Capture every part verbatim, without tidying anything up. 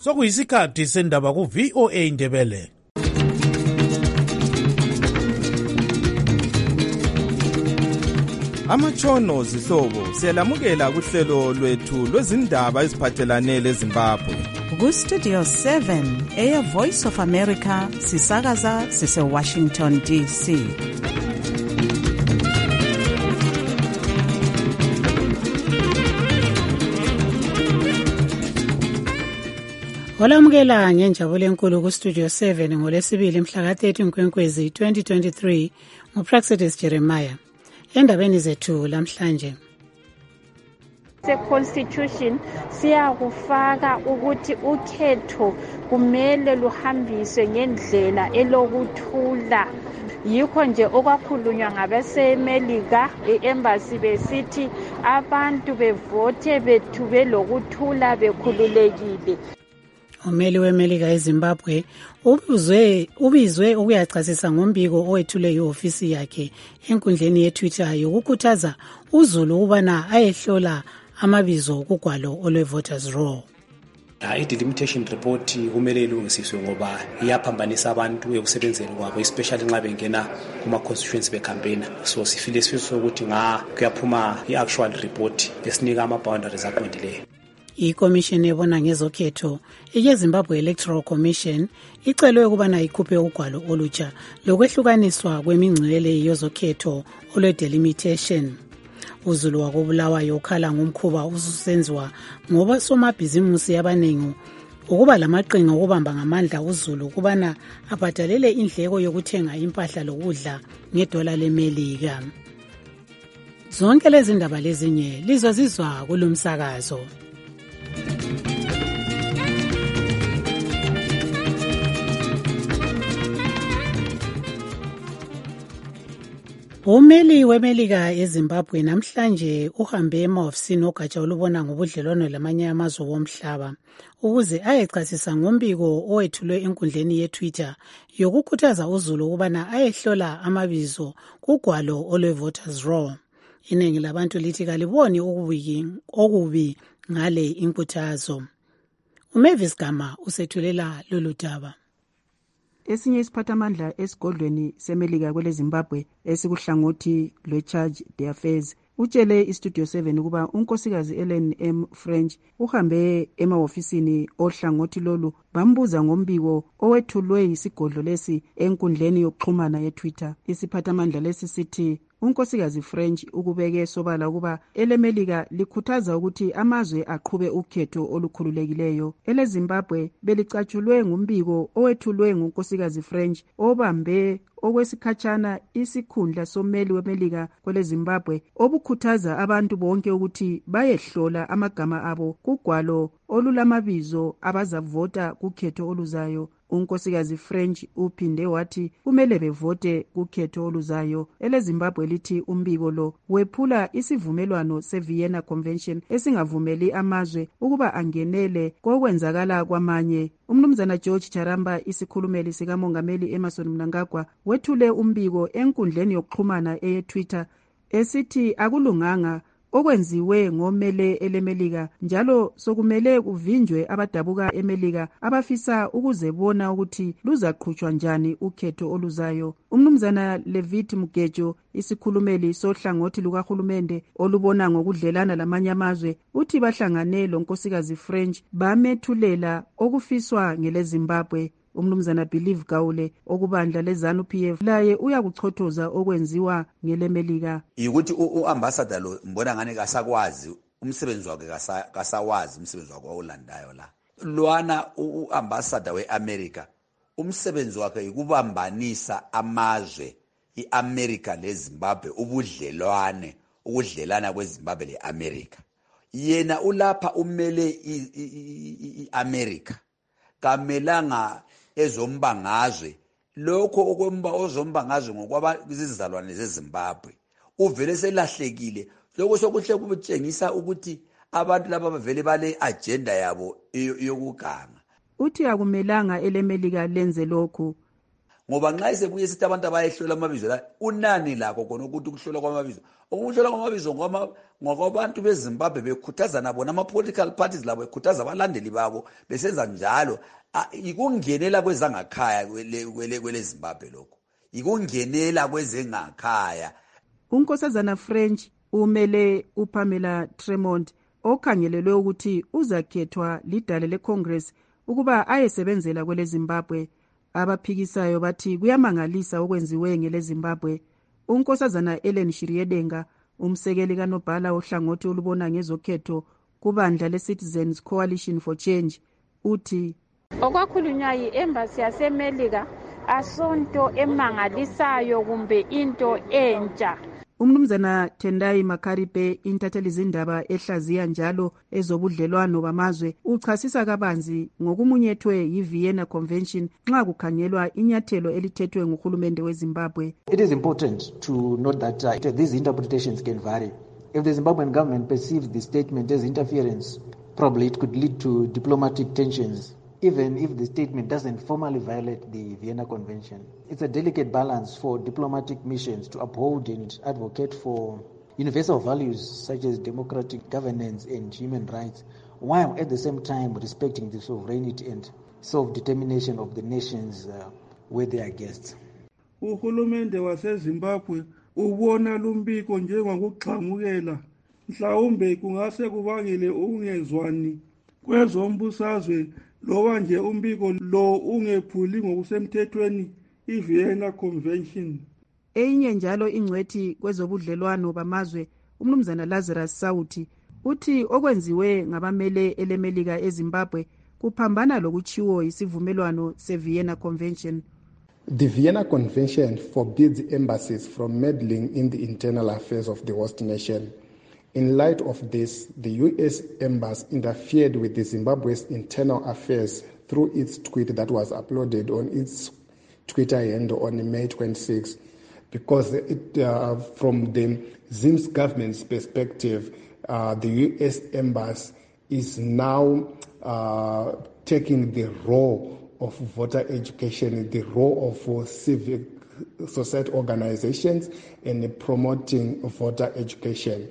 Sokuyisikhathi sendaba ku V O A Ndebele. Amatshono zihlobo siyalamukela kuhlelo lwethu lwezindaba eziphathelane leZimbabwe. Ku Studio seven eya Voice of America sisakaza sise Washington D C. Olamukela ngenjabulo enkulu ku Studio seven ngolesibili mhla ka thirty Nkwenkwezi twenty twenty-three nguPraxedis Jeremiah. Endabeni zethu lamhlanje. The constitution siyakufaka ukuthi ukhetho kumele luhambiswe ngendlela elokuthula. Yikho nje okwakhulunywa ngabesemelika e-embassy besithi abantu bevote bethu belokuthula bekhululekile. Umeli weMelika eZimbabwe ubizwe ubizwe ukuyachasisa ngombiko owethule ihofisi yakhe enkundleni yeTwitter yokukhuthaza uZulu ubana ayehlola amabizo kugwalo olwe-voters roll. I-delimitation report kumele ilungisiswe ngoba iyaphambanisa abantu ekusebenzeni kwabo, especially nxa bengena kuma-constituency becampaigner. So sifile sifiso ukuthi nga kuyaphuma i-actual report esinika ama-boundaries aqondileyo. I-Commission ebona ngezokhetho ye-Zimbabwe Electoral Commission icelwe ukubana ikhuphe ugwalo olutsha lokwehlukaniswa kwemingcele yezokhetho olwe-delimitation. uZulu wakobulawayo ukhala ngomkhuba ususenziwa ngoba somabhizimusi abaningi ukuba lamaqhinga okubamba ngamandla uZulu kubana abhadalele indleko yokuthenga impahla lokudla ngedola leMelika. Zonke lezi ndaba lezinye lizozizwa kulumsakazo. Umeli weMelika eZimbabwe namhlanje uhambe emahofisini ogatsha olubona ngobudlelwano lamanye amazwe womhlaba ukuze ayechasisa ngombiko owethulwe enkundleni yeTwitter yokukhuthaza uZulu ukubana ayehlola amabizo kugwalo olwe-voters roll. Iningi labantu lithi kaliboni okubi okubi ngale inkuthazo. uMavis Gama usethulela lolu daba. Esinye isiphathamandla esigodlweni seMelika kwele Zimbabwe esikuhlangothi lwe-Charge d'Affaires utshele iStudio seven ukuba unkosikazi Ellen M. French uhambe emahofisini ohlangothi lolu bambuza ngombiko owethulwe yisigodlo lesi enkundleni yokuxhumana yeTwitter. Isiphathamandla lesi sithi unkosikazi French ukubeke sobala ukuba eleMelika likhuthaza ukuthi amazwe aqhube ukhetho olukhululekileyo. Ele Zimbabwe belicatshulwe ngumbiko owethulwe ngunkosikazi French obambe okwesikhatshana isikhundla someli weMelika kwele Zimbabwe obukhuthaza abantu bonke ukuthi bayehlola amagama abo kugwalo olulamabizo abazavota kukhetho oluzayo. Unkosikazi French uphinde wathi kumele bevote kukhetho oluzayo. Ele Zimbabwe lithi umbiko lo wephula isivumelwano seVienna Convention esingavumeli amazwe ukuba angenele kokwenzakala kwamanye. Umnumzana George Charamba isikhulumeli sikamongameli Emmerson Mnangagwa wethule umbiko enkundleni yokuxhumana eyeTwitter esithi akulunganga okwenziwe ngomele eleMelika njalo sokumele kuvinjwe abadabuka eMelika abafisa ukuzebona ukuthi luzaqhutshwa njani ukhetho oluzayo. Umnumzana Levit Mugejo isikhulumeli sohlangothi lukahulumende olubona ngokudlelana lamanye amazwe uthi bahlangane lonkosikazi French bamethulela okufiswa ngele Zimbabwe. Umnumzana Believe Gaule okubandla leZANU-P F laye uyakuchothoza okwenziwa ngeleMelika. Ukuthi uambassador lo mbona ngane kasakwazi umsebenzi wakhe kasawazi umsebenzi wakhe olandayo la. Lwana uambassador weAmerica umsebenzi wakhe ukubambanisa amazwe iAmerica leZimbabwe ubudlelwane ukudlelana kweZimbabwe leAmerica. Yena ulapha umele iAmerica kamelanga ezombangazwe lokho okwemba ozombangazwe ngokwaba izizalwane zeZimbabwe uvele selahlekile. Lokho sokuhle kubutshengisa ukuthi abantu laba bavele bale agenda yabo yokuganga. Uthi akumelanga eleMelika lenze lokho ngoba nxa isebuye sithi abantu abayehlola amabizo la unani lakho khona ukuthi ukuhlola kwamabizo ukuhlola kwamabizo ngokwabantu beZimbabwe bekhuthaza nabo nama-political parties labo bekhuthaza abalandeli babo besenza njalo ikungenela kwezangakhaya kwele Zimbabwe lokho ikungenela kwezengakhaya. uNkosazana French umele uPamela Tremont okhangelelwe ukuthi uzakhethwa lidale leCongress ukuba ayesebenzela kwele Zimbabwe. Abaphikisayo bathi kuyamangalisa okwenziwe ngele Zimbabwe. uNkosazana Ellen Shiryedenga umsekeli kaNobhala ohlangothi olubona ngezokhetho kubandla leCitizens Coalition for Change uthi okwakhulunywa yi-embassy yaseMelika asonto emangalisayo kumbe into entsha. Umnumzana Tendai Makaripe intatheli zindaba ehlaziya njalo ezobudlelwano bamazwe uchasisa kabanzi ngokumunyethwe yi-Vienna Convention nxa kukhangelwa inyathelo elithethwe nguhulumende weZimbabwe. It is important to note that uh, these interpretations can vary. If the Zimbabwean government perceives the statement as interference, probably it could lead to diplomatic tensions. Even if the statement doesn't formally violate the Vienna Convention. It's a delicate balance for diplomatic missions to uphold and advocate for universal values such as democratic governance and human rights, while at the same time respecting the sovereignty and self-determination of the nations uh, where they are guests. Uhulumende waseZimbabwe ubona lumbiko njengokugxamukela mhlawumbe kungase kubangele ukungezwani kwezombusazwe loba nje umbiko lo ungephuli ngokusemthethweni iVienna Convention. Eyinye njalo ingcwethi kwezobudlelwano bamazwe umnumzana Lazarus Sauti uthi okwenziwe ngabamele elemelika eZimbabwe kuphambana lokuchiwo isivumelwano seVienna Convention. The Vienna Convention forbids embassies from meddling in the internal affairs of the host nation. In light of this, the U S Embassy interfered with the Zimbabwe's internal affairs through its tweet that was uploaded on its Twitter handle on May twenty-sixth, because it, uh, from the Zim's government's perspective, uh, the U S Embassy is now uh, taking the role of voter education, the role of uh, civic society organizations, and promoting voter education.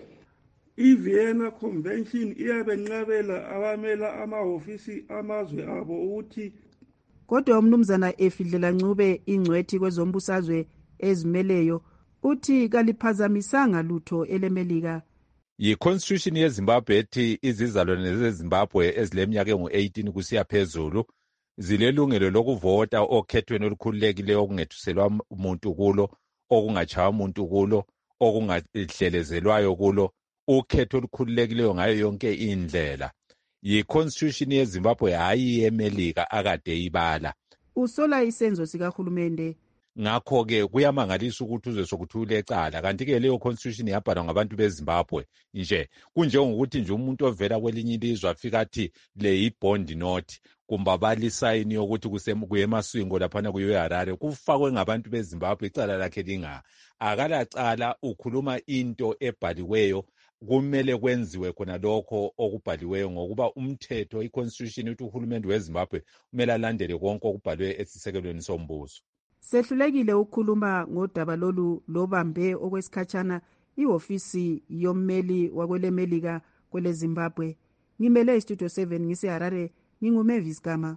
iVienna Convention iyabenqabela abamela amahofisi amazwe abo ukuthi kodwa umnumzana Efidlela Ncube ingcwethi kwezombusazwe ezimeleyo uthi kaliphazamisanga lutho elemelika. Yi-Constitution yeZimbabwe ethi izizalwane zeZimbabwe ezileminyaka engu-eighteen kusiya phezulu zilelungelo lokuvota okhethweni olukhululekileyo okungethuselwa umuntu kulo, okungatshaywa umuntu kulo, okungahlelezelwayo kulo, ukhetho olukhululekileyo ngayo yonke indlela. Yi-Constitution yeZimbabwe hayi yeMelika akade ibala. Usola isenzo sikahulumende. Ngakho-ke kuyamangalisa ukuthi uzwe sokuthule ecala, kanti-ke leyo constitution yabhalwa ngabantu beZimbabwe nje. Kunjengokuthi nje umuntu ovela kwelinye ilizwe afika athi le yi-bond note, kumbe abalisayini yokuthi kuyemaswingo laphana kuyoHarare, kufakwe ngabantu beZimbabwe, icala lakhe linga. Akalacala ukhuluma into ebhaliweyo, kumele kwenziwe khona lokho okubhaliweyo ngokuba umthetho i-constitution uthi uhulumende weZimbabwe kumele alandele konke okubhalwe esisekelweni sombuso. Sehlulekile ukukhuluma ngodaba lolu lobambe okwesikhatshana ihofisi yommeli wakwelemelika kwele Zimbabwe. Ngimele iStudio seven ngiseHarare, nginguMavis Gama.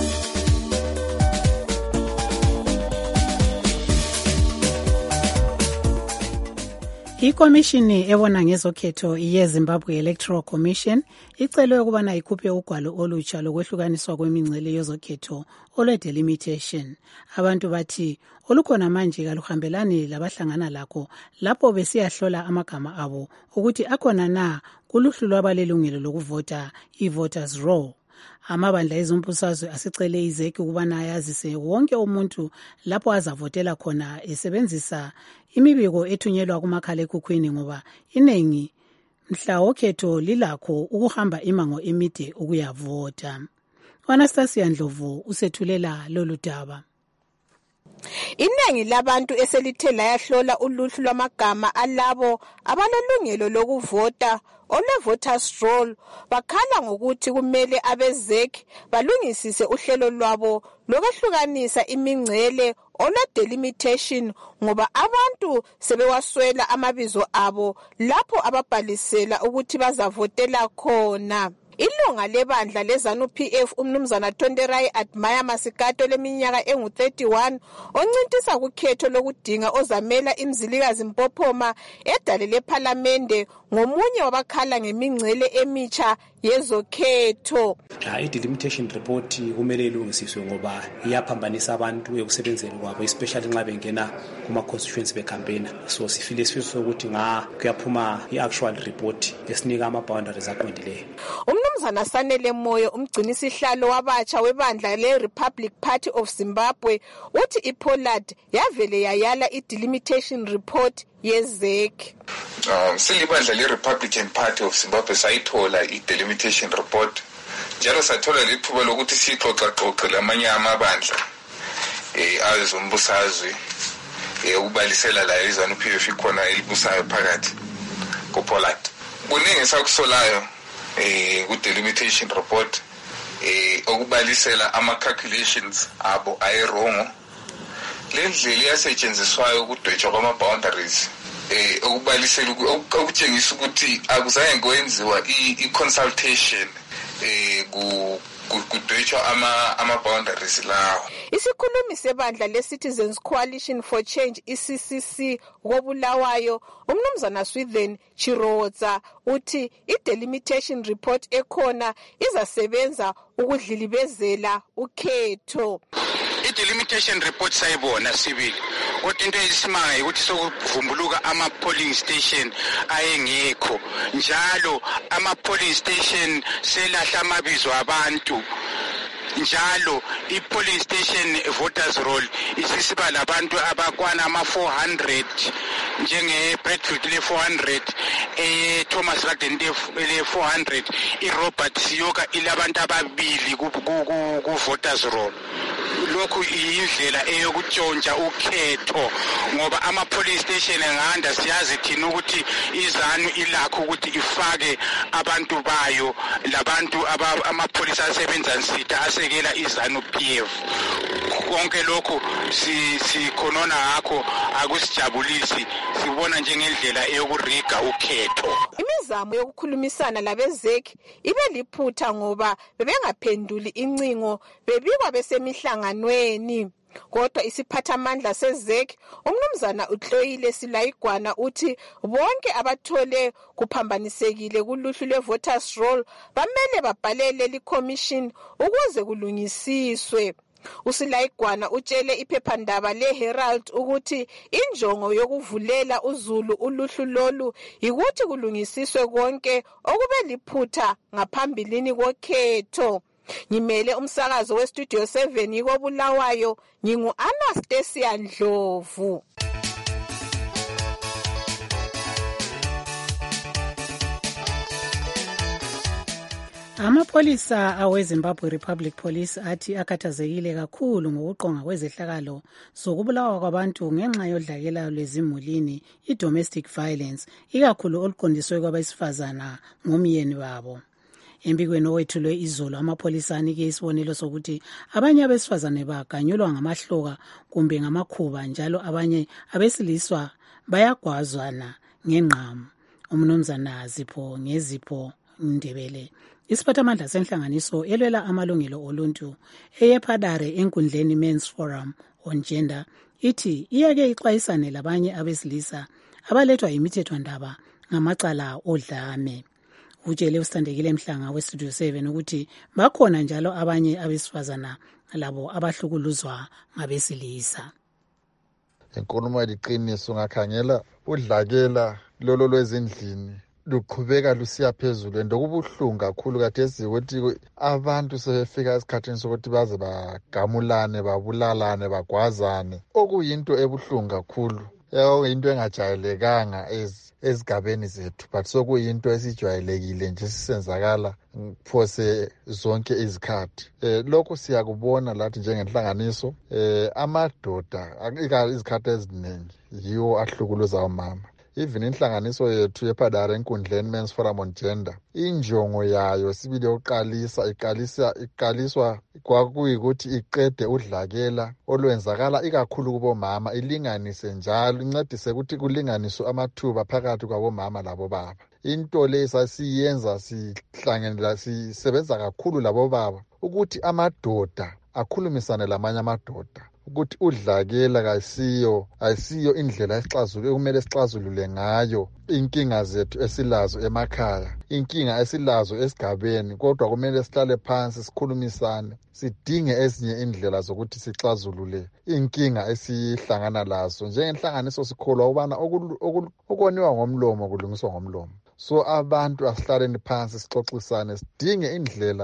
Ikomishini ebona ngezokhetho yeZimbabwe Electoral Commission icelwe ukubana ikhuphe ugwalo olutsha lokwehlukaniswa kwemingcele yezokhetho olwe-delimitation. Abantu bathi olukhona manje kaluhambelani labahlangana lakho lapho besiyahlola amagama abo ukuthi akhona na kuluhlu lwabalelungelo lokuvota i-voters roll. Amabandla ezombusazwe asicele izeki ukubana yazise wonke umuntu lapho azavotela khona esebenzisa imibiko ethunyelwa kumakhalekhukhwini ngoba inengi mhla wokhetho lilakho ukuhamba imango emide ukuyavota. Anastasia Ndlovu usethulela lolu daba. Iningi labantu eselithe layahlola uluhlu lwamagama alabo abalelungelo lokuvota ole-voters roll bakhala ngokuthi kumele abezeki balungisise uhlelo lwabo lokwehlukanisa imingcele olwe-delimitation ngoba abantu sebewaswela amabizo abo lapho ababhalisela ukuthi bazavotela khona. Ilunga lebandla leZANU-P F umnumzana Tonderai Admire Masikato leminyaka engu thirty-one oncintisa kukhetho lokudinga ozamela imzilikazi Mpophoma edale lephalamende ngomunye wabakhala ngemingcele emitsha yezokhetho. I-delimitation report kumele ilungisiswe ngoba iyaphambanisa abantu ekusebenzeni kwabo, especially nxa bengena kuma-constituency becampaigna. So sifile sifiso sokuthi nga kuyaphuma i-actual report esinika ama-boundaries aqondileyo. Umnumzana Sanele Moyo umgcinisihlalo wabatsha webandla le-Republic Party of Zimbabwe uthi iPollard yavele yayala i-delimitation report ye-Z E C. Um, silibandla le-Republican Party of Zimbabwe sayithola i-delimitation report njalo sathola lithuba lokuthi sixoxaxoxe lamanye amabandla eh azombusazwe eh ubalisela la iZANU-P F ikhona elibusayo phakathi kuPollard. Kuningi sakusolayo eh ku-delimitation report eh okubalisela ama-calculations abo ayirongo. Le ndlela iyasetshenziswayo ukudwetshwa kwama-boundaries eh okubalisela okutshengisa ukuthi akuzange kwenziwa i-consultation eh kudwetshwa ama ama-boundaries lawo. Isikhulumi sebandla le-Citizens Coalition for Change I-C C C koBulawayo umnumzana Swithen Chiroza uthi i-delimitation report ekhona izasebenza ukudlilibezela ukhetho. I-delimitation report sayibona sibili kodwa into eyisimanga ukuthi sokuvumbuluka ama-polling station ayengekho njalo ama-polling station selahla amabizo abantu njalo i-polling station voters roll isisiba labantu abakwana ama-four hundred njenge-Bradfield le-four hundred e-Thomas Garden le-four hundred i-Robert Siyoka ilabantu ababili ku-voters roll. Lokhu iyindlela eyokutshontsha ukhetho ngoba ama-polling station enganda siyazi thina ukuthi iZANU ilakho ukuthi ifake abantu bayo labantu amapolisa asebenza nsitha asekela iZANU-P F. Konke lokhu sikhonona ngakho akusijabulisi, sibona njengendlela eyokuriga ukhetho. Imizamo yokukhulumisana labe-Z E C ibe liphutha ngoba bebengaphenduli incingo bebikwa besemihlanganweni. Kodwa isiphathamandla se-Z E C umnumzana uHloyile Silayigwana uthi bonke abathole kuphambanisekile kuluhlu lwe-voters roll bamele babhalele li-commission ukuze kulungisiswe. Usilayigwana utshele iphephandaba le-Herald ukuthi injongo yokuvulela uZulu uluhlu lolu yikuthi kulungisiswe konke okube liphutha ngaphambilini kokhetho. Ngimele umsakazo we-Studio seven yikoBulawayo, ngingu-Anastasia Ndlovu. Amapholisa aweZimbabwe Republic Police athi akhathazekile kakhulu ngokuqonga kwezehlakalo zokubulawa kwabantu ngenxa yodlakela lwezimulini i-domestic violence, ikakhulu oluqondiswe kwabesifazana ngomyeni wabo. Embikweni owethulwe izolo amapholisa anike isibonelo sokuthi abanye abesifazane baganyulwa ngamahloka kumbe ngamakhuba njalo abanye abesilisa bayagwazwana ngengqamu. Umnumzana Zipho Ngezipho Ndebele isiphathamandla senhlanganiso elwela amalungelo oluntu eyePadare enkundleni Men's Forum on Gender ithi iyake ixwayisane labanye abesilisa abalethwa yimithethwandaba ngamacala odlame. Utshele usithandekile Mhlanga we-Studio seven ukuthi bakhona njalo abanye abesifazana labo abahlukuluzwa ngabesilisa. Inkulumo eliqiniso ngakhangela udlakela lolo lwezindlini luqhubeka lusiya phezulu ndokubuhlungu kakhulu kathesi ukuthi abantu sebefika esikhathini sokuthi baze bagamulane babulalane bagwazane okuyinto ebuhlungu kakhulu into engajayelekanga ezigabeni zethu but sokuyinto esijwayelekile nje sisenzakala phose zonke izikhathi. Eh lokho siyakubona lathi njengenhlanganiso eh amadoda izikhathi eziningi yiwo ahlukuluza omama even inhlanganiso yethu yePadare enkundleni Men's Forum on Gender injongo yayo sibili yokuqalisa iqalisa iqaliswa kwakuyikuthi iqede udlakela olwenzakala ikakhulu kubomama ilinganise njalo incedise ukuthi kulinganiswe amathuba phakathi kwabomama labobaba. Into le sasiyenza sihlanganela sisebenza kakhulu labobaba ukuthi amadoda akhulumisane lamanye amadoda ukuthi udlakela kasiyo ayisiyo indlela esixazulule kumele sixazulule ngayo inkinga zethu esilazo emakhaya, inkinga esilazo esigabeni, kodwa kumele sihlale phansi sikhulumisane sidinge ezinye indlela zokuthi sixazulule inkinga esihlangana lazo. Njengenhlanganiso sikholwa ubana okoniwa ngomlomo kulungiswa ngomlomo. So abantu asihlaleni phansi sixoxisane sidinge indlela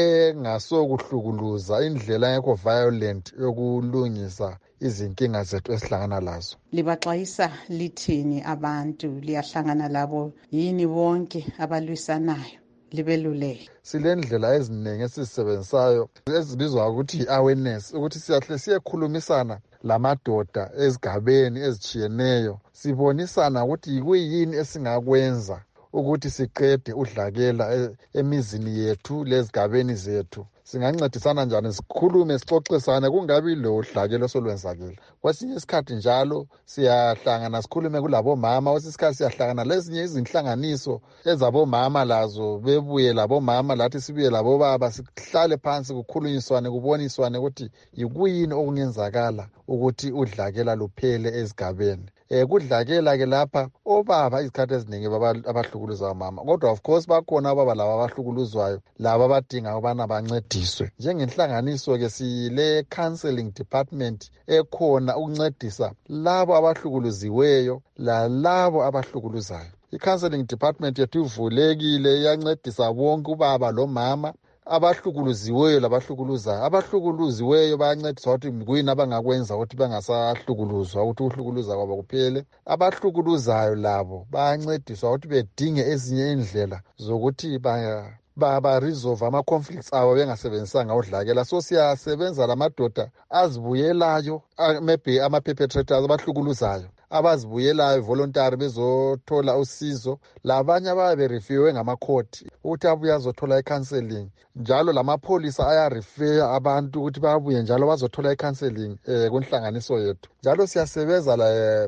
engasokuhlukuluza, indlela engekho violent yokulungisa izinkinga zethu esihlangana lazo. Libaxwayisa lithini abantu, liyahlangana labo yini bonke abalwisanayo libeluleke? Silendlela eziningi esizisebenzisayo ezibizwa ukuthi i-awareness, ukuthi siyahle siyekhulumisana lamadoda ezigabeni ezichiyeneyo sibonisana ukuthi kuyini esingakwenza ukuthi siqede udlakela emizini yethu lezigabeni zethu. Singancedisana njani sikhulume sixoxisane kungabi lo dlakelo solwenzakela. Kwesinye isikhathi njalo siyahlangana sikhulume kulabomama, kwesinye isikhathi siyahlangana lezinye izinhlanganiso ezabomama lazo bebuye labomama lathi sibuye labobaba sihlale phansi kukhulunyiswane kuboniswane ukuthi yikuyini okungenzakala ukuthi udlakela luphele ezigabeni. Eh kudlakela ke lapha obaba izikhathi eziningi abahlukuluza abamama, kodwa of course bakhona ababa laba abahlukuluzwayo laba abadinga ubana bancediswe. Njengenhlanganiso ke sile counseling department ekhona ukuncedisa labo abahlukuluziweyo la labo abahlukuluzayo. I-counseling department yethu ivulekile iyancedisa bonke ubaba lo mama abahlukuluziweyo labahlukuluzayo. Abahlukuluziweyo bayancediswa ukuthi kuyini abangakwenza ukuthi bangasahlukuluzwa ukuthi uhlukuluza kwabo kuphele. Abahlukuluzayo labo bayancediswa ukuthi bedinge ezinye indlela zokuthi ba ba resolve ama conflicts abo bengasebenzisanga udlakela. So siyasebenza lamadoda azibuyelayo, maybe ama perpetrators abahlukuluzayo abazibuyelayo voluntary bezothola usizo, labanye ababe referwe ngamakhoti ukuthi abuye azothola icounseling. Njalo lamapholisa aya refer abantu ukuthi babuye njalo bazothola icounseling eh kunhlanganiso yethu. Njalo siyasebenza la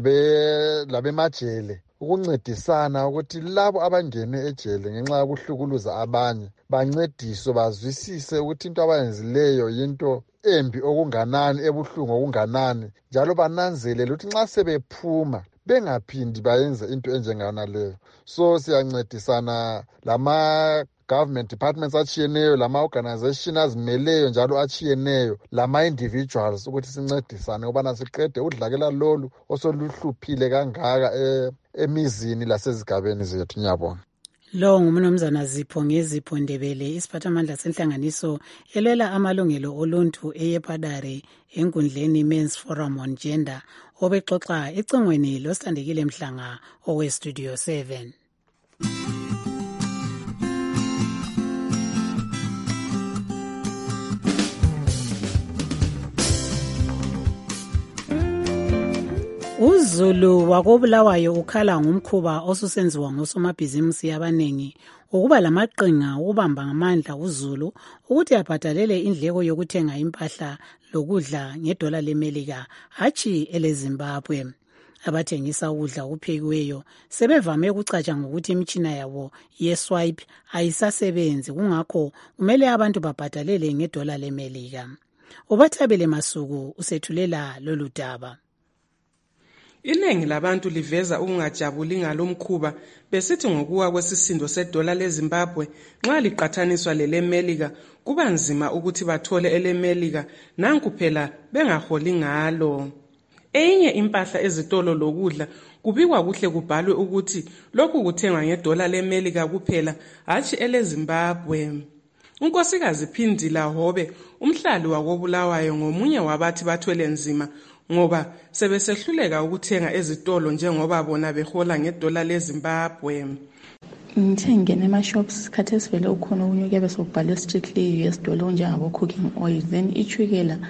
labe labe majele ukuncedisana ukuthi labo abangene ejele ngenxa yokuhlukuluza abanye bancediswe bazwisise ukuthi into abayenzileyo yinto embi okunganani, ebuhlungu okunganani, njalo bananzelele ukuthi nxa sebephuma bengaphindi bayenze into enjengana leyo. So siyancedisana lama government departments achiyeneyo, lama organization azimeleyo njalo achiyeneyo, lama individuals ukuthi sincedisane ubana siqede udlakela lolu osoluhluphile kangaka emizini lasezigabeni zethu. Ngiyabonga. Lo ngumnumzana Zipho Ngezipho Ndebele, isiphathamandla senhlanganiso elwela amalungelo oluntu eyePadare enkundleni Men's Forum on Gender, obexoxa ecingweni loStandekile Mhlanga owe Studio seven. UZulu wakobulawayo ukhala ngumkhuba osusenziwa ngosomabhizinisi abanengi ukuba lamaqhinga ukubamba ngamandla uZulu ukuthi abhadalele indleko yokuthenga impahla lokudla ngedola leMelika hatshi eleZimbabwe. Abathengisa ukudla okuphekiweyo sebevame ukucatsha ngokuthi imitshina yabo ye-swipe ayisasebenzi, kungakho kumele abantu babhadalele ngedola leMelika. Ubathabele Masuku usethulela lolu daba. Iningi labantu liveza ukungajabuli ngalomkhuba besithi ngokuwa kwesisindo sedola leZimbabwe nxa liqathaniswa leleMelika kuba nzima ukuthi bathole eleMelika nanku phela bengaholi ngalo. Enye impahla ezitolo lokudla kubikwa kuhle kubhalwe ukuthi lokhu kuthengwa ngedola leMelika kuphela hatshi eleZimbabwe. Unkosikazi Phindila Hobe, umhlali wakobulawayo, ngomunye wabathi bathwele nzima ngoba sebesehluleka ukuthenga ezitolo njengoba bona behola ngedola leZimbabwe. Ngithe ngene ema-shops khathesi vele ukhona okunye kuyabe sokubhalwe strictly U S dollar njengabo cooking oil, then ichukela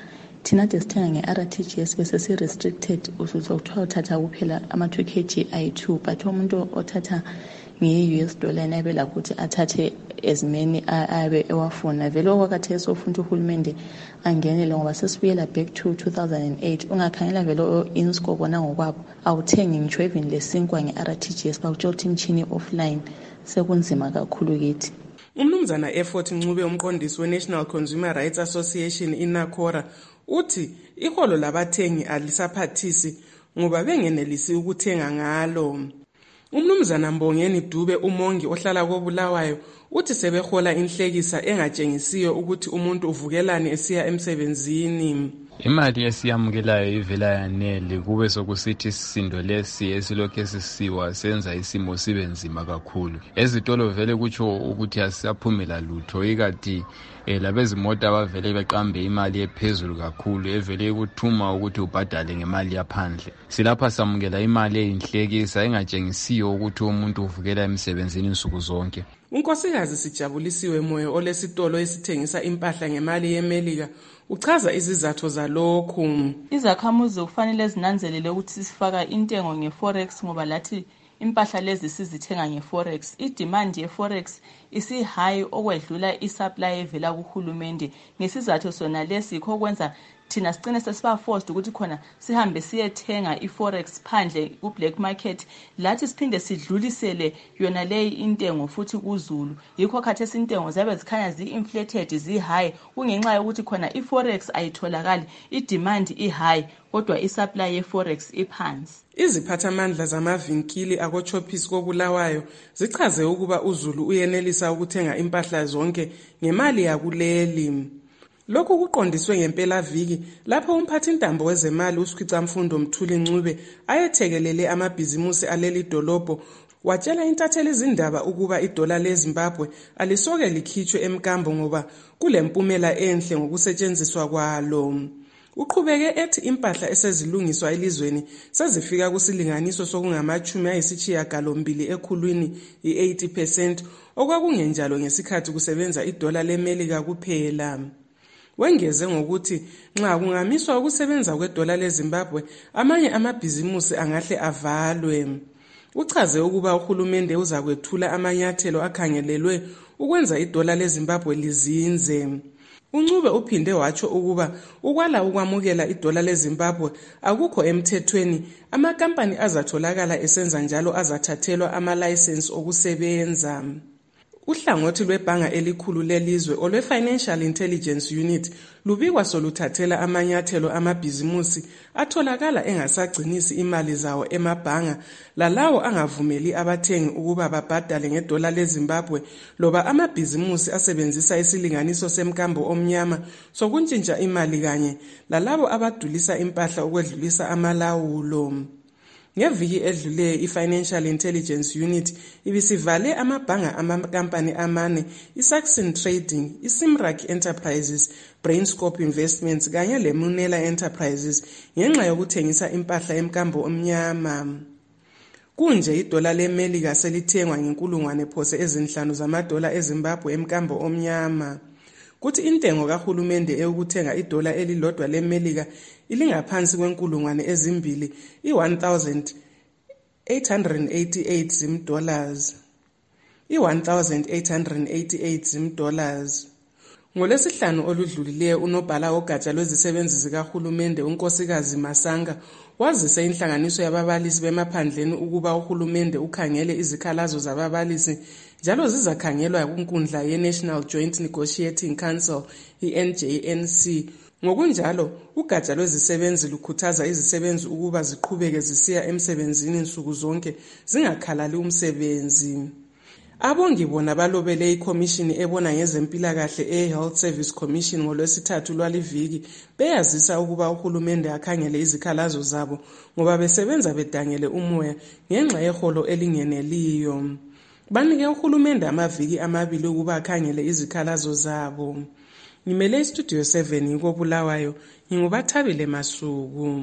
thina de sithenga nge-R T G S bese si-restricted uzokuthiwa uthatha kuphela ama-two K G ayi-two but umuntu othatha nge-U S dollar nabe lakho ukuthi athathe as many abe ewafuna vele okwakhathesi ofuna uhulumende angenele ngoba sesibuyela back to two thousand eight ungakhangela vele insco bona ngokwabo awuthengi ngitsho even lesinkwa nge-R T G S bakutshela ukuthi imchini offline sekunzima kakhulu kithi. Umnumzana Effort Ncube umqondisi we-National Consumer Rights Association iNACORA uthi iholo labathengi alisaphathisi ngoba bengenelisi ukuthenga ngalo. Umnumzana Mbongeni Dube umongi ohlala koBulawayo uthi sebehola inhlekisa engatshengisiyo ukuthi umuntu uvukelani esiya emsebenzini. Imali esiyamukelayo ivela yanele kube sokusithi isindo lesi esilokhu esisiwa senza isimo sibe nzima kakhulu. Ezitolo vele kutsho ukuthi asiyaphumela lutho ikati eh, labezimota bavele beqambe imali ephezulu kakhulu evele ukuthuma ukuthi ubhadale ngemali yaphandle. Silapha samukela imali eyinhlekisa engatshengisiyo ukuthi umuntu uvukela emsebenzini insuku zonke. Unkosikazi Sijabulisiwe Moyo olesitolo esithengisa impahla ngemali yeMelika uchaza izizathu zalokhu. Izakhamuzi kufanele zinanzelele ukuthi sifaka intengo ngeforex ngoba lathi impahla lezi sizithenga ngeforex. I-demand yeforex isi high okwedlula i-supply evela kuhulumende. Ngesizathu sona lesi yikho kwenza thina sicine sesiba forced ukuthi khona sihambe siyethenga i-forex phandle ku-black market lathi siphinde sidlulisele yona leyi intengo futhi kuzulu. Yikho khathesi intengo zabe zikhanya zi-inflated zi-high kungenxa yokuthi khona i-forex ayitholakali, i-demand i-high kodwa i-supply ye-forex iphansi. Iziphathamandla zamavinkili akochophisi koBulawayo zichaze ukuba uZulu uyenelisa ukuthenga impahla zonke ngemali yakuleli. Lokhu kuqondiswe ngempela viki lapho umphathi intambo wezemali uSikhwicamfundo Mthuli Ncube ayethekelele amabhizimusi aleli dolobho watshela intatheli izindaba ukuba idola leZimbabwe alisoke likhitshwe emkambo ngoba kulempumela enhle ngokusetshenziswa kwalo. Uqhubeke ethi impahla esezilungiswa elizweni sezifika kusilinganiso sokungamachumi ayisishiyagalombili ekhulwini i-eighty percent okwakungenjalo ngesikhathi kusebenza idola leMelika kuphela. Wengeze ngokuthi nxa kungamiswa ukusebenza kwedola leZimbabwe amanye amabhizimusi angahle avalwe. Uchaze ukuba uhulumende uzakwethula amanyathelo akhangelelwe ukwenza idola leZimbabwe lizinze. Uncube uphinde watsho ukuba ukwala ukwamukela idola leZimbabwe akukho emthethweni, amakampani azatholakala esenza njalo azathathelwa ama-license okusebenza. Uhlangothi lwebhanga elikhulu lelizwe olwe-Financial Intelligence Unit lubikwa soluthathela amanyathelo amabhizimusi atholakala engasagcinisi imali zawo emabhanga lalawo angavumeli abathengi ukuba babhadale ngedola leZimbabwe loba amabhizimusi asebenzisa isilinganiso semkambo omnyama sokuntshintsha imali kanye lalabo abadulisa impahla ukwedlulisa amalawulo. Ngeviki edluleyo i-Financial Intelligence Unit ibisivale amabhanga amakampani amane iSaxon Trading, iSimrak Enterprises, Brainscope Investments kanye leMunela Enterprises ngenxa yokuthengisa impahla emkambo omnyama. Kunje idola leMelika selithengwa ngenkulungwane phose ezinhlanu zamadola eZimbabwe emkambo omnyama. Kuthi intengo kahulumende eyokuthenga idola elilodwa leMelika ilingaphansi kwenkulungwane ezimbili i-one thousand eight hundred eighty-eight zim-dollars. i-one thousand eight hundred eighty-eight zim-dollars. Ngolesihlanu oludlulileyo unobhala ogatsha lwezisebenzi zikahulumende unkosikazi Masanga wazise inhlanganiso yababalisi bemaphandleni ukuba uhulumende ukhangele izikhalazo zababalisi njalo zizakhangelwa kunkundla ye-National Joint Negotiating Council i-N J N C. Ngokunjalo ugatsha lwezisebenzi lukhuthaza izisebenzi ukuba ziqhubeke zisiya emsebenzini insuku zonke zingakhalali umsebenzi. Abongi bona balobele ikhomishini ebona ngezempilakahle e-Health Service Commission ngolwesithathu lwaliviki beyazisa ukuba uhulumende akhangele izikhalazo zabo ngoba besebenza bedangele umoya ngenxa yeholo elingeneliyo. Banike uhulumende amaviki amabili ukuba akhangele izikhalazo zabo. Ngimele iStudio seven ngikoBulawayo, ngingubathabile Masuku.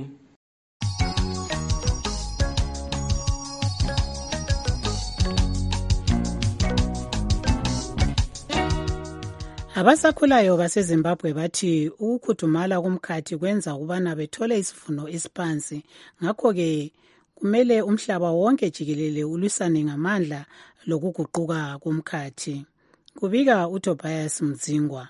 Abasakhulayo baseZimbabwe bathi ukukhudumala kumkhathi kwenza ukubana bethole isivuno esiphansi. Ngakho-ke kumele umhlaba wonke jikelele ulwisane ngamandla lokuguquka kumkhathi. Kubika uTobias Mdzingwa.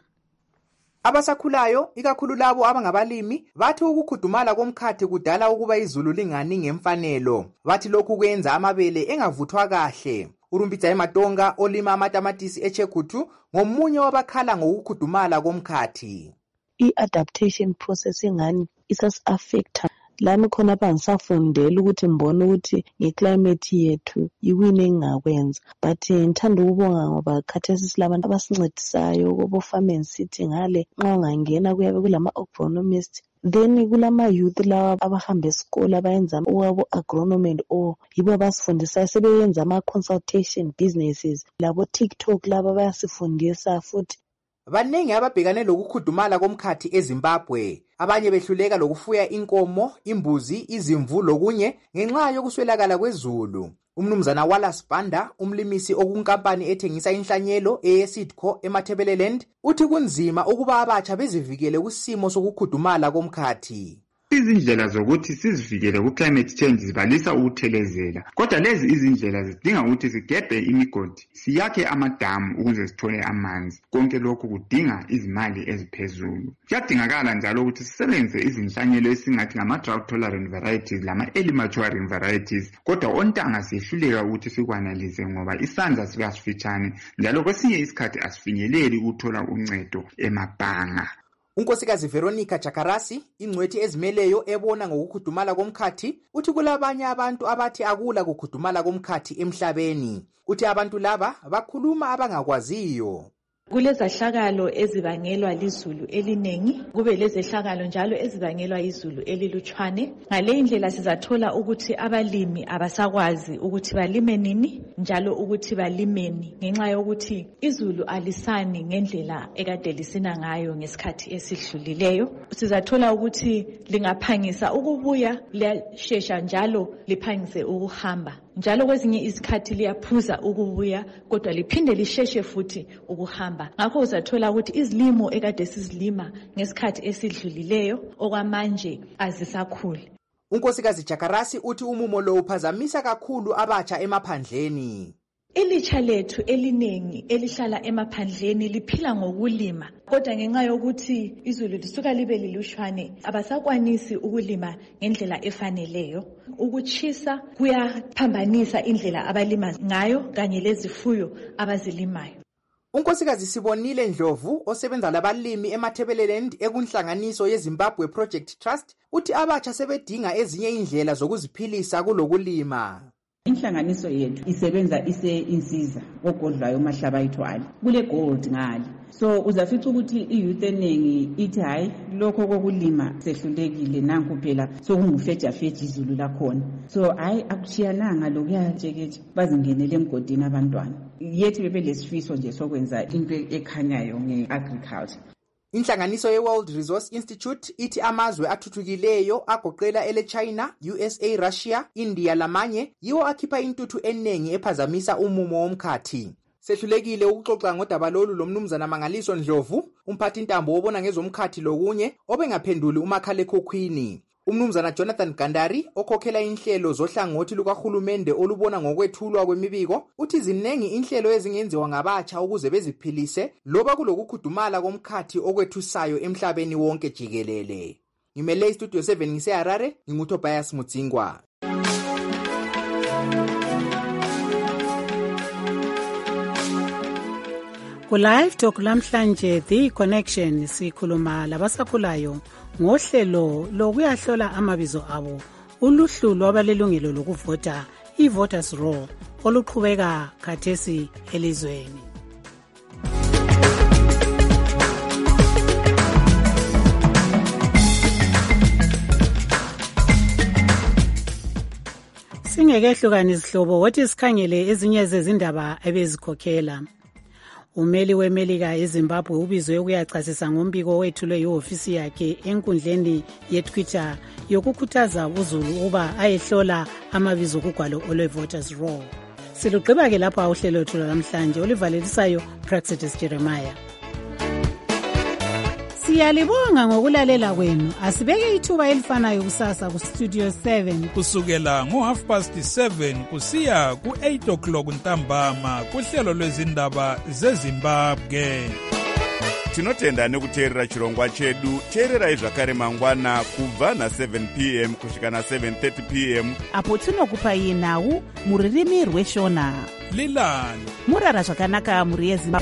Abasakhulayo ikakhulu labo abangabalimi bathi ukukhudumala komkhathi kudala ukuba izulu lingani ngemfanelo. Bathi lokhu kwenza amabele engavuthwa kahle. uRumbidza Matonga olima amatamatisi eChegutu ngomunye wabakhala ngokukhudumala komkhathi. I-adaptation process ingani isas-affecta lami khona bangisafundela ukuthi mbone ukuthi ngeclimate yethu yiwini engakwenza, but ngithanda ukubonga ngoba khathesi silabantu abasincedisayo kubo farming city ngale nxa ungangena kuyabe kulama agronomist, then kulama youth lawa abahamba esikole abayenza uwabo agronomy o yibo abasifundisayo sebeyenza ama consultation businesses labo TikTok laba bayasifundisa futhi. Baningi ababhekane lokukhudumala komkhathi eZimbabwe, abanye behluleka lokufuya inkomo, imbuzi, izimvu lokunye ngenxa yokuswelakala kwezulu. Umnumzana Wallace Banda, umlimisi okunkampani ethengisa inhlanyelo eSidco eMatabeleland, uthi kunzima ukuba abatsha bezivikele kusimo sokukhudumala komkhathi. Izindlela zokuthi sizivikele ku climate change zibalisa ukuthelezela, kodwa lezi izindlela zidinga ukuthi sigebhe imigodi, siyakhe amadamu ukuze sithole amanzi. Konke lokhu kudinga izimali eziphezulu. Kuyadingakala njalo ukuthi sisebenze izinhlanyelo esingathi ngama drought tolerant varieties lama early maturing varieties, kodwa ontanga sihluleka ukuthi sikwanalize ngoba isandla sikasifitshane njalo kwesinye isikhathi asifinyeleli ukuthola uncedo emabhanga. Unkosikazi Veronica Chakarasi, ingcwethi ezimeleyo ebona ngokukhudumala komkhathi, uthi kulabanye abantu abathi akula kukhudumala komkhathi emhlabeni. Uthi abantu laba bakhuluma abangakwaziyo. Kulezahlakalo ezibangelwa lizulu elinengi, kube lezehlakalo njalo ezibangelwa izulu elilutshwane. Ngale indlela sizathola ukuthi abalimi abasakwazi ukuthi balime nini njalo ukuthi balimeni ngenxa yokuthi izulu alisani ngendlela ekade lisina ngayo ngesikhathi esidlulileyo. Sizathola ukuthi lingaphangisa ukubuya liyashesha njalo liphangise ukuhamba. Njalo kwezinye izikhathi liyaphuza ukubuya kodwa liphinde lisheshe futhi ukuhamba. Ngakho uzathola ukuthi izilimo ekade sizilima ngesikhathi esidlulileyo okwamanje azisakhuli. Unkosikazi Chakarasi uthi umumo lo uphazamisa kakhulu abatsha emaphandleni. Ilitsha lethu elinengi elihlala emaphandleni liphila ngokulima, kodwa ngenxa yokuthi izulu lisuka libe lilushwane abasakwanisi ukulima ngendlela efaneleyo. Ukuchisa kuyaphambanisa indlela abalima ngayo kanye lezifuyo abazilimayo. Unkosikazi Sibonile Ndlovu osebenza labalimi eMatabeleland ekunhlanganiso yeZimbabwe Project Trust uthi abatsha sebedinga ezinye indlela zokuziphilisa kulokulima. Inhlanganiso yethu isebenza ise insiza ogodlayo mahlaba ayithwala kule gold ngale, so uzafica ukuthi iyouth eningi ithi hayi lokho kokulima sehlulekile nanku phela sokungufeja feja izulu lakhona, so hayi akuchiyananga lokuyajekeje bazingenele emgodini abantwana. Yethi bebe lesifiso nje sokwenza into ekhanyayo ngeagriculture. Inhlanganiso ye-World Resource Institute ithi amazwe athuthukileyo agoqela ele China, U S A, Russia, India lamanye yiwo akhipha intuthu enengi ephazamisa umumo womkhathi. Sehlulekile ukuxoxa ngodaba lolu lomnumzana Mangaliso Ndlovu, umphathi intambo obona ngezomkhathi lokunye obengaphenduli umakhalekhukhwini. Umnumzana Jonathan Gandari okhokhela inhlelo zohlangothi lukahulumende olubona ngokwethulwa kwemibiko uthi zinengi inhlelo ezingenziwa ngabatsha ukuze beziphilise loba kulokukhudumala komkhathi okwethusayo emhlabeni wonke jikelele. Ngimele iStudio seven ngiseHarare, nginguTobias Mdzingwa. Ku-Live Talk lamhlanje The Connection sikhuluma labasakhulayo ngohlelo lokuyahlola amabizo abo uluhlu lwabalelungelo lokuvota i-Voters Roll oluqhubeka khathesi elizweni. Singekehlukani izihlobo wothi sikhangele ezinye zezindaba ebezikhokhela. Umeli weMelika eZimbabwe ubizwe ukuyachasisa ngombiko wethulwe yihofisi yakhe enkundleni yeTwitter yokukhuthaza uzulu ukuba ayehlola amabizo kugwalo olwe-Voters Roll. Silugqiba ke lapha uhlelo lwethu namhlanje olivalelisayo Praxedes Jeremiah. Siyalibonga ngokulalela kwenu. Asibeke ithuba elifanayo kusasa ku Studio seven kusukela ngo half past seven kusiya ku eight o'clock ntambama kuhlelo lwezindaba zeZimbabwe. Tinotenda nekuteerera chirongwa chedu. Teererai zvakare mangwana kubva na seven p m kusvika na seven thirty p m apo tinokupai nhau muririmi rweshona. Lilani murara zvakanaka muri yeZimbabwe.